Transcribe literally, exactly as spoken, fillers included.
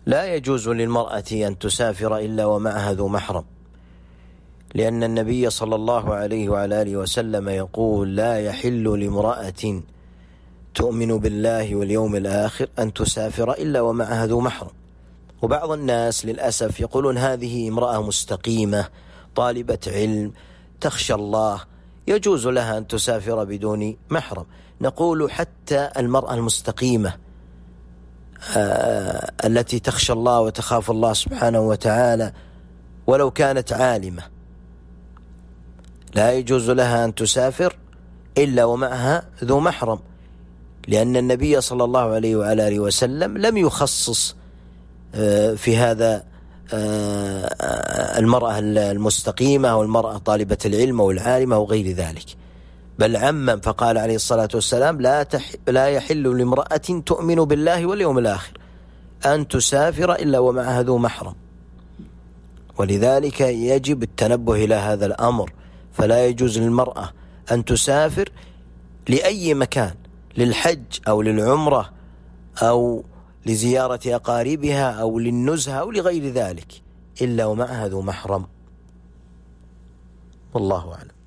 لا يجوز للمرأة أن تسافر إلا ومعها ذو محرم، لأن النبي صلى الله عليه وعلى آله وسلم يقول: لا يحل لامرأة تؤمن بالله واليوم الآخر أن تسافر إلا ومعها ذو محرم. وبعض الناس للأسف يقولون هذه امرأة مستقيمة طالبة علم تخشى الله، يجوز لها أن تسافر بدون محرم. نقول حتى المرأة المستقيمة آه التي تخشى الله وتخاف الله سبحانه وتعالى ولو كانت عالمة لا يجوز لها أن تسافر إلا ومعها ذو محرم، لأن النبي صلى الله عليه وعلى آله وسلم لم يخصص في هذا المرأة المستقيمة أو المرأة طالبة العلم أو العالمة أو غير ذلك، بل عمم فقال عليه الصلاة والسلام: لا, تح لا يحل لامرأة تؤمن بالله واليوم الآخر أن تسافر إلا ومعها ذو محرم. ولذلك يجب التنبه إلى هذا الأمر، فلا يجوز للمرأة أن تسافر لأي مكان، للحج أو للعمرة أو لزيارة أقاربها أو للنزهة أو لغير ذلك، إلا ومعها ذو محرم. والله أعلم.